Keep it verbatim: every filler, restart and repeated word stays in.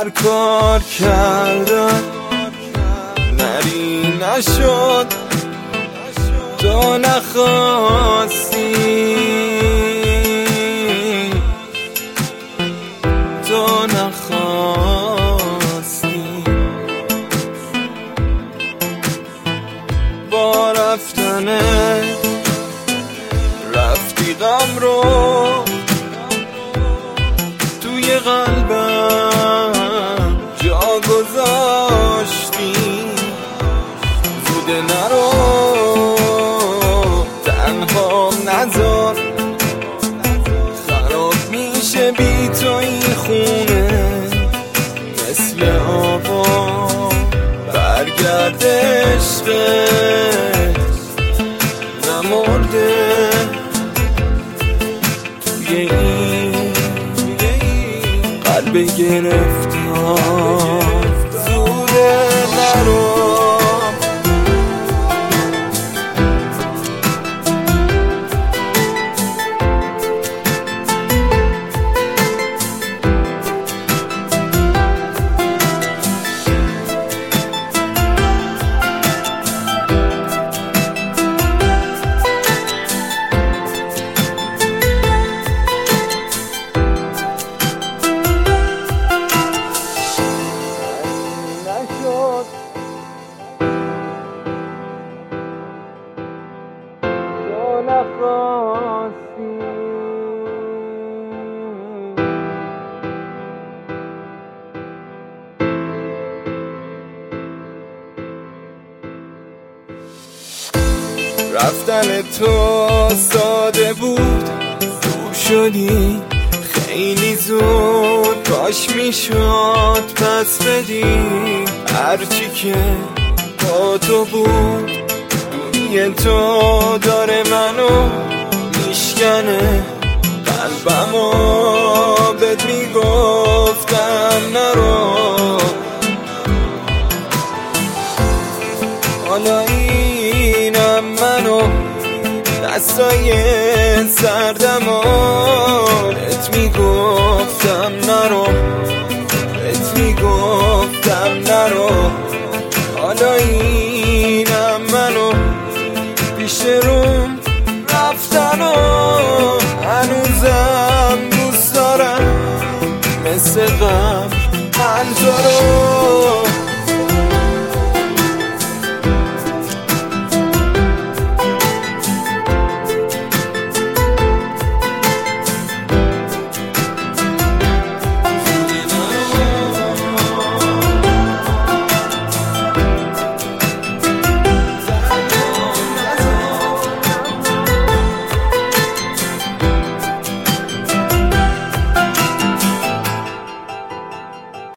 هر کار کردن نری نشد، تو نخواستی، تو نخواستی. با رفتنه رفتی غم رو توی قلبم جا گذاشتی. زوده نرو تنهام نذار، خراب میشه بی تو این خونه. مثل آبا برگرد عشقت نمرده توی این قلب گرفتار. زوده نرو نخواستی. رفتن تو ساده بود، دور شدی خیلی زود. کاش میشد پس بدی هرچی که با تو بود. دنیا تو داره منو میشکنه، قلبمو بهت میگفتم نرو. حالا اینم منو دستای سردمو